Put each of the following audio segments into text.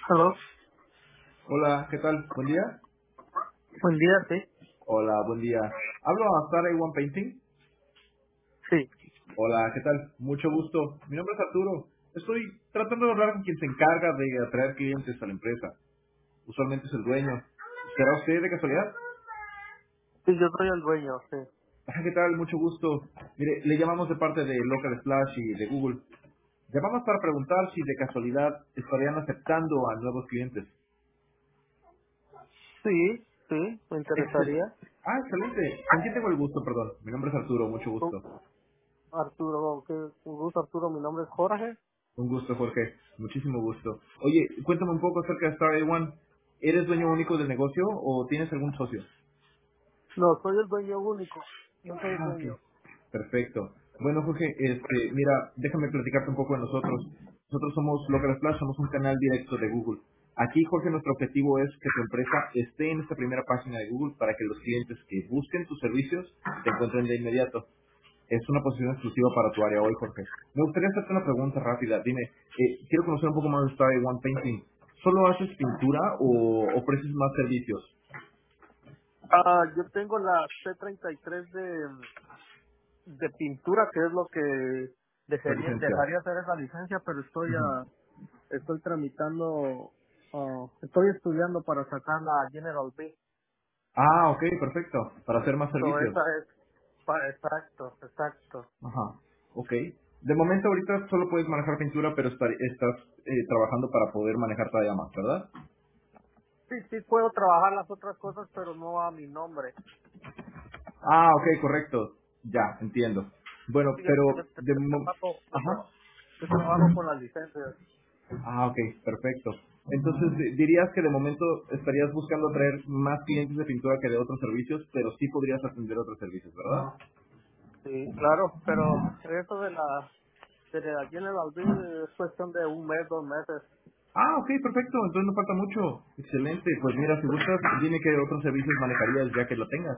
Hello. Hola, ¿qué tal? ¿Buen día? Buen día, sí. Hola, buen día. ¿Hablo a Sara One Painting? Sí. Hola, ¿qué tal? Mucho gusto. Mi nombre es Arturo. Estoy tratando de hablar con quien se encarga de atraer clientes a la empresa. Usualmente es el dueño. ¿Será usted de casualidad? Sí, yo soy el dueño, sí. ¿Qué tal? Mucho gusto. Mire, le llamamos de parte de Local Splash y de Google. Llamamos para preguntar si de casualidad estarían aceptando a nuevos clientes. Sí, sí, me interesaría. Excelente. ¿Con quién tengo el gusto, perdón? Mi nombre es Arturo, mucho Tú, gusto. Arturo, un gusto, Arturo. Mi nombre es Jorge. Un gusto, Jorge. Muchísimo gusto. Oye, cuéntame un poco acerca de Star A1. ¿Eres dueño único del negocio o tienes algún socio? No, soy el dueño único. Yo soy el Ok. dueño. Perfecto. Bueno, Jorge, mira, déjame platicarte un poco de nosotros. Nosotros somos Local Splash, somos un canal directo de Google. Aquí, Jorge, nuestro objetivo es que tu empresa esté en esta primera página de Google para que los clientes que busquen tus servicios te encuentren de inmediato. Es una posición exclusiva para tu área hoy, Jorge. Me gustaría hacerte una pregunta rápida. Dime, quiero conocer un poco más de Star One Painting. ¿Solo haces pintura o ofreces más servicios? Yo tengo la C33 de pintura, que es lo que La licencia. dejaría hacer esa licencia, pero Ujú. estoy tramitando, estoy estudiando para sacar la General B. Ah, ok, perfecto. Para hacer más So, servicios. esa es, exacto, exacto. Ajá, ok. De momento ahorita solo puedes manejar pintura, pero estás trabajando para poder manejar todavía más, ¿verdad? Sí, sí puedo trabajar las otras cosas, pero no a mi nombre. Ah, ok, correcto. Ya, entiendo. Bueno, Sí, pero de Ajá. yo trabajo con las licencias. Ah, ok, perfecto. Entonces, dirías que de momento estarías buscando atraer más clientes de pintura que de otros servicios, pero sí podrías atender otros servicios, ¿verdad? Sí, claro, pero eso de la General Bill es cuestión de un mes, 2 meses. Ah, ok, perfecto. Entonces no falta mucho. Excelente. Pues mira, si gustas, dime qué otros servicios manejarías ya que lo tengas.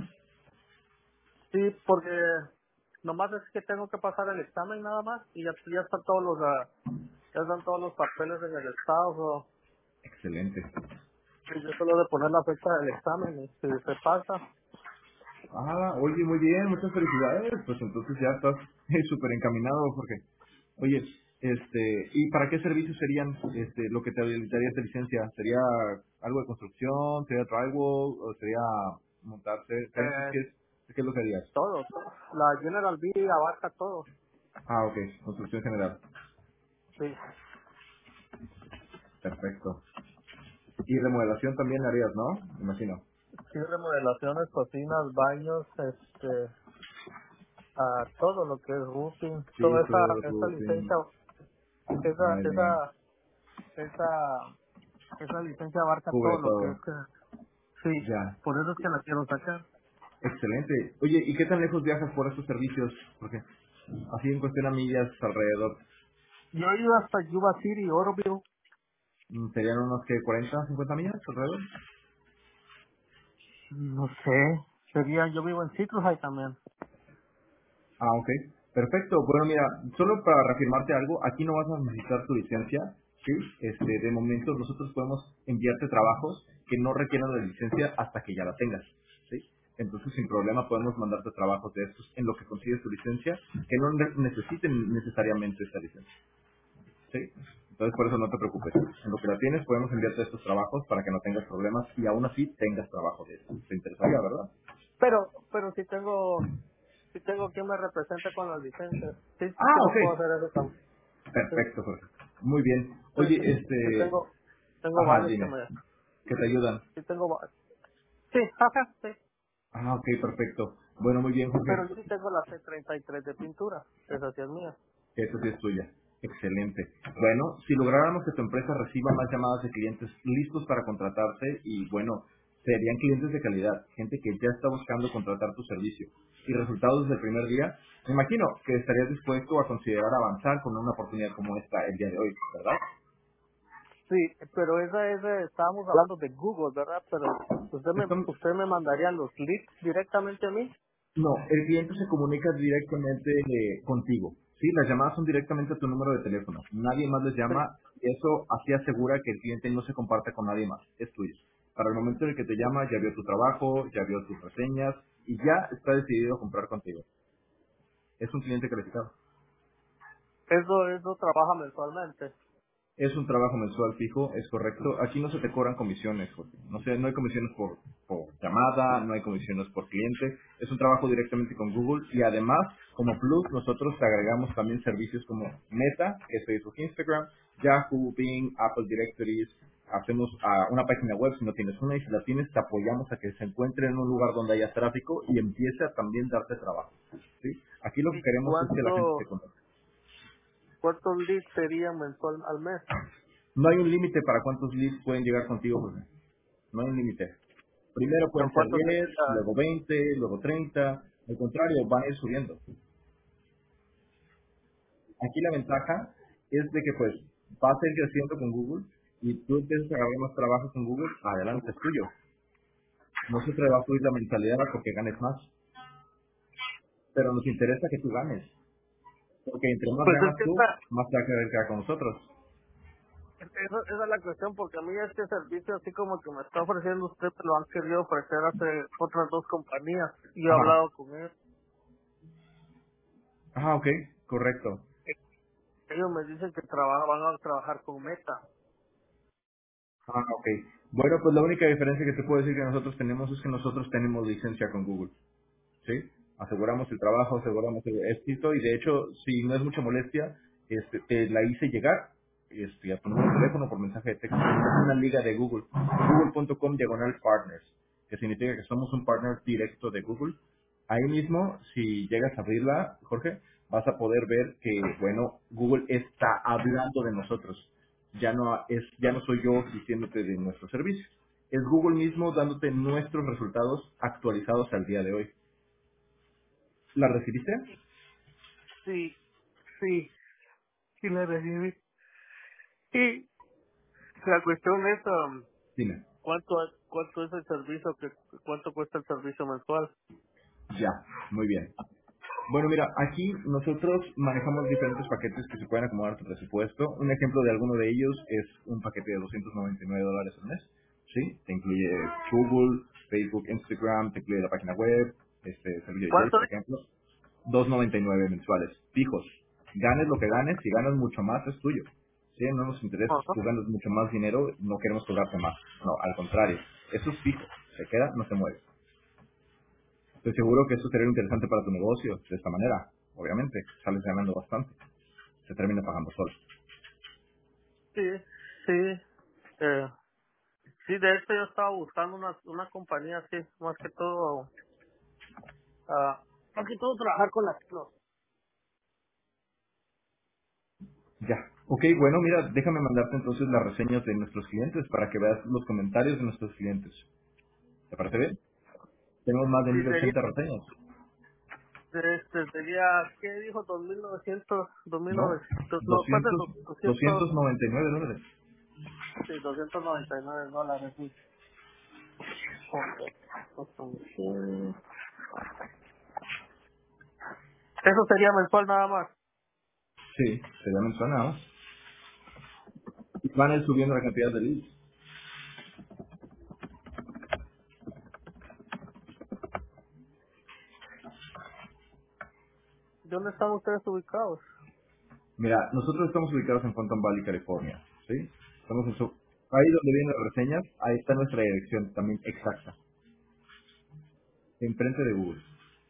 Sí, porque nomás es que tengo que pasar el examen nada más y ya están ya están todos los papeles en el estado. Excelente. Y yo solo de poner la fecha del examen y si se pasa. Ah, oye, muy bien, muchas felicidades. Pues entonces ya estás súper encaminado, Jorge. Oye, ¿y para qué servicios serían lo que te habilitaría esta licencia? ¿Sería algo de construcción? ¿Sería drywall? ¿O sería montarse? Eh, ¿Qué es lo que harías? todo. La General Bill abarca todo. Ah, ok, construcción general. Sí. Perfecto. Y remodelación también harías, ¿no? Me imagino. Sí, remodelaciones, cocinas, baños, todo lo que es roofing, toda Cifre, esa roofing, licencia, esa, muy bien. esa, esa licencia abarca todo Cubre lo que es todo. que, sí, Ya. por eso es que la quiero sacar. Excelente. Oye, ¿y qué tan lejos viajas por estos servicios? Porque así en cuestión a millas alrededor, Yo he ido hasta Yuba City, Oroville, ¿serían unos que 40, 50 millas alrededor? no sé, yo vivo en Citrus High también. Ah, ok. Perfecto. Bueno, mira, solo para reafirmarte algo, aquí no vas a necesitar tu licencia, ¿sí? De momento nosotros podemos enviarte trabajos que no requieran la licencia hasta que ya la tengas, ¿sí? Entonces, sin problema, podemos mandarte trabajos de estos en lo que consigues tu licencia, que no necesiten necesariamente esta licencia, ¿sí? Entonces, por eso no te preocupes. En lo que la tienes, podemos enviarte estos trabajos para que no tengas problemas y aún así tengas trabajo de esto. ¿Te interesaría, verdad? Pero si tengo quien me represente con las licencias, sí, sí Ah, lo puedo ok. hacer eso también. Sí, Perfecto, Jorge. Muy bien. sí, Oye, sí, sí tengo Ajá, varios dime. Que te ayudan. sí sí, ajá, sí. Ah, ok, perfecto. Bueno, muy bien, Pero Jorge. yo sí tengo la C33 de pintura. Esa sí es mía. Eso sí es tuya. Excelente. Bueno, si lográramos que tu empresa reciba más llamadas de clientes listos para contratarse y, bueno, serían clientes de calidad, gente que ya está buscando contratar tu servicio y resultados desde el primer día, me imagino que estarías dispuesto a considerar avanzar con una oportunidad como esta el día de hoy, ¿verdad? Sí, pero estábamos hablando de Google, ¿verdad? Pero Esto, usted me mandaría los leads directamente a mí. No, el cliente se comunica directamente contigo. Sí, las llamadas son directamente a tu número de teléfono. Nadie más les Sí, llama y eso así asegura que el cliente no se comparte con nadie más. Es tuyo. Para el momento en el que te llama, ya vio tu trabajo, ya vio tus reseñas y ya está decidido a comprar contigo. Es un cliente calificado. eso trabaja mensualmente. Es un trabajo mensual fijo, es correcto. Aquí no se te cobran comisiones, Jorge. No sé, no hay comisiones por llamada, no hay comisiones por cliente. Es un trabajo directamente con Google y además, como plus, nosotros te agregamos también servicios como Meta, que es Facebook, Instagram, Yahoo, Bing, Apple Directories. Hacemos una página web si no tienes una y si la tienes te apoyamos a que se encuentre en un lugar donde haya tráfico y empiece a también darte trabajo. ¿Sí? Aquí lo que ¿Y queremos es que la gente te contacte. cuántos leads serían mensual al mes? No hay un límite para cuántos leads pueden llegar contigo, Jorge. No hay un límite. Primero ¿O pueden ser cuánto 10, sería? luego 20, luego 30. Al contrario, van a ir subiendo. Aquí la ventaja es de que pues vas a ir creciendo con Google y tú empiezas a agarrar más trabajo con Google, adelante, es tuyo. No se te va a subir la mentalidad porque ganes más, pero nos interesa que tú ganes, porque entre más Pues es ganas que tú, más te va a querer quedar con nosotros. esa es la cuestión, porque a mí este servicio, así como que me está ofreciendo usted, me lo han querido ofrecer hace otras dos compañías. Y yo he Ajá, hablado con ellos. ajá, ok, correcto. Ellos me dicen que van a trabajar con Meta. Ah, ok. Bueno, pues la única diferencia que te puedo decir que nosotros tenemos es que nosotros tenemos licencia con Google. ¿Sí? Aseguramos el trabajo, aseguramos el éxito y de hecho, si no es mucha molestia, te la hice llegar a tu número de teléfono por mensaje de texto. Es una liga de Google, google.com/partners, que significa que somos un partner directo de Google. Ahí mismo, si llegas a abrirla, Jorge, vas a poder ver que, bueno, Google está hablando de nosotros. Ya no soy yo diciéndote de nuestro servicio. Es Google mismo dándote nuestros resultados actualizados al día de hoy. ¿La recibiste? Sí, sí, sí la recibí. Y la cuestión es, Dime. cuánto es el servicio, cuánto cuesta el servicio mensual. Ya, muy bien. Bueno, mira, aquí nosotros manejamos diferentes paquetes que se pueden acomodar a tu presupuesto. Un ejemplo de alguno de ellos es un paquete de $299 al mes. ¿Sí? Te incluye Google, Facebook, Instagram, te incluye la página web, servicio de Yelp, ¿Cuánto por es? ejemplo. 299 mensuales, fijos. Ganes lo que ganes, si ganas mucho más es tuyo. Sí, no nos interesa, si Ajá. tú ganas mucho más dinero, no queremos cobrarte más. No, al contrario, eso es fijo, se queda, no se mueve. Estoy seguro que esto sería interesante para tu negocio, de esta manera. Obviamente, sales ganando bastante, se termina pagando solo. Sí, sí. Eh, sí, de hecho yo estaba buscando una compañía así, más que todo trabajar con latinos. Ya. Ok, bueno, mira, déjame mandarte entonces las reseñas de nuestros clientes para que veas los comentarios de nuestros clientes. ¿Te parece bien? Tenemos más de Sí, 1080 reseñas, sería, ¿qué dijo? 2900, ¿no? 2900, no, ¿cuánto es? 200, 200, 299 dólares. sí, $299, sí. Eso sería mensual nada más. Sí, se ya mencionado. Y van a ir subiendo la cantidad de leads. ¿Dónde están ustedes ubicados? Mira, nosotros estamos ubicados en Phantom Valley, California. ¿Sí? Estamos ahí donde vienen las reseñas, ahí está nuestra dirección también exacta. Enfrente de Google.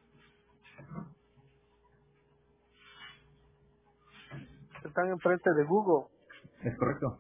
Están enfrente de Google. ¿Es correcto?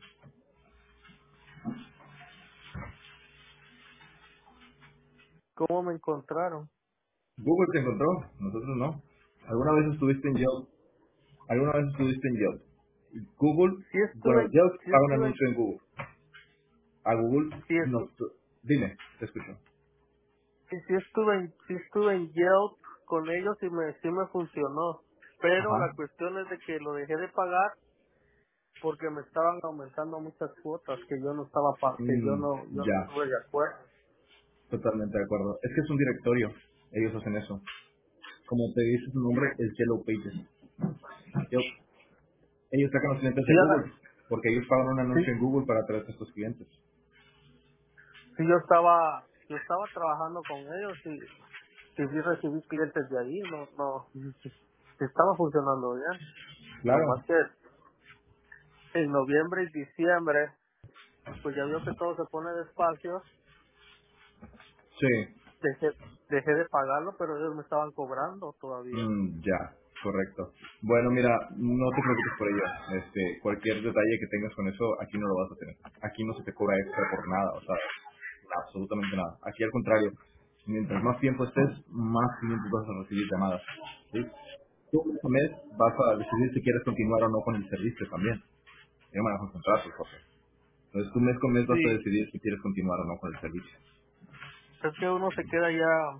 ¿Cómo me encontraron? Google te encontró, nosotros no. ¿Alguna vez estuviste en Yelp? ¿Alguna vez estuviste en Yelp? Google, Sí bueno, estuve, Yelp sí paga un estuve, anuncio en Google. A Google, sí nos, estuve, dime, te escucho. sí estuve en Yelp con ellos y sí me funcionó. Pero la Ajá. cuestión es de que lo dejé de pagar porque me estaban aumentando muchas cuotas que yo no estaba yo no Ya, estuve de acuerdo. totalmente de acuerdo. Es que es un directorio, ellos hacen eso. Como te dice su nombre, es Yellow Pages. Ellos sacan los clientes Sí, de Google, porque ellos pagan un sí, anuncio en Google para atraer a estos clientes. sí, yo estaba trabajando con ellos y sí recibí clientes de ahí, sí estaba funcionando bien. Claro, Nomás que en noviembre y diciembre, pues ya vio que todo se pone despacio, sí. dejé, dejé de pagarlo, pero ellos me estaban cobrando todavía. Ya, correcto. Bueno, mira, no te preocupes por ello. Cualquier detalle que tengas con eso, aquí no lo vas a tener. Aquí no se te cobra extra por nada, o sea, absolutamente nada. Aquí al contrario, mientras más tiempo estés, más clientes vas a recibir llamadas. ¿Sí? Tú mes a mes vas a decidir si quieres continuar o no con el servicio también. Yo manejo contratos, Jorge. Entonces tú mes con mes vas a Sí, decidir si quieres continuar o no con el servicio. es que uno se queda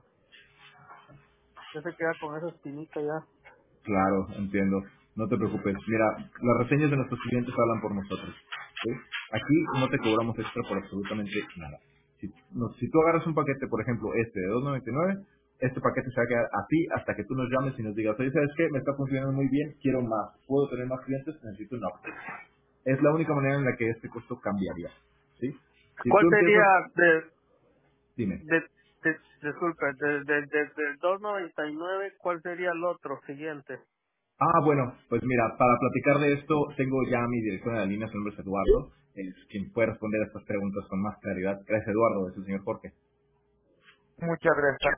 ya se queda con esa espinita ya. Claro, entiendo. No te preocupes. Mira, las reseñas de nuestros clientes hablan por nosotros. ¿Sí? Aquí no te cobramos extra por absolutamente nada. Si tú agarras un paquete, por ejemplo, este de 2.99, este paquete se va a quedar así hasta que tú nos llames y nos digas, oye, ¿sabes qué? Me está funcionando muy bien, quiero más. ¿Puedo tener más clientes? Necesito un upgrade. Es la única manera en la que este costo cambiaría. ¿Sí? Si tú ¿Cuál sería empiezas, dime. disculpe, del 2.99, cuál sería el otro siguiente? Bueno, pues mira, para platicar de esto, tengo ya a mi director de la línea, su nombre es Eduardo, es quien puede responder a estas preguntas con más claridad. Gracias, Eduardo, es el señor Jorge. Muchas gracias.